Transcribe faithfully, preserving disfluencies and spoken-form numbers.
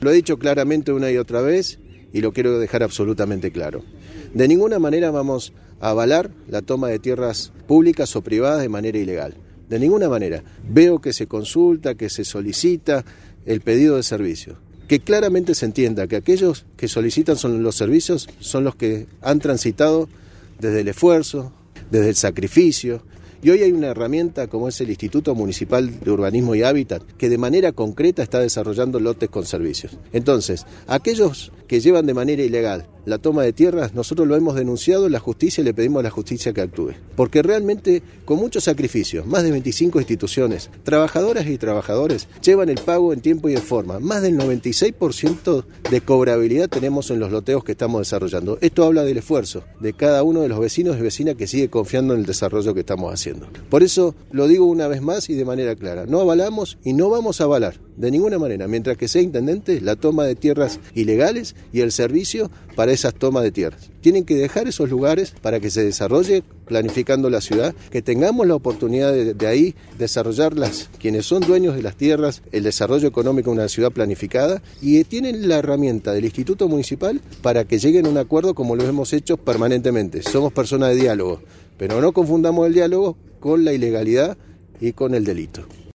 Lo he dicho claramente una y otra vez y lo quiero dejar absolutamente claro. De ninguna manera vamos a avalar la toma de tierras públicas o privadas de manera ilegal. De ninguna manera. Veo que se consulta, que se solicita el pedido de servicio. Que claramente se entienda que aquellos que solicitan son los servicios son los que han transitado desde el esfuerzo, desde el sacrificio. Y hoy hay una herramienta como es el Instituto Municipal de Urbanismo y Hábitat que de manera concreta está desarrollando lotes con servicios. Entonces, aquellos que llevan de manera ilegal la toma de tierras, nosotros lo hemos denunciado en la justicia y le pedimos a la justicia que actúe. Porque realmente, con muchos sacrificios, más de veinticinco instituciones, trabajadoras y trabajadores, llevan el pago en tiempo y en forma. Más del noventa y seis por ciento de cobrabilidad tenemos en los loteos que estamos desarrollando. Esto habla del esfuerzo de cada uno de los vecinos y vecinas que sigue confiando en el desarrollo que estamos haciendo. Por eso lo digo una vez más y de manera clara. No avalamos y no vamos a avalar de ninguna manera, mientras que sea intendente, la toma de tierras ilegales y el servicio para esas tomas de tierras. Tienen que dejar esos lugares para que se desarrolle planificando la ciudad, que tengamos la oportunidad de, de ahí desarrollarlas, quienes son dueños de las tierras, el desarrollo económico de una ciudad planificada, y tienen la herramienta del Instituto Municipal para que lleguen a un acuerdo como lo hemos hecho permanentemente. Somos personas de diálogo, pero no confundamos el diálogo con la ilegalidad y con el delito.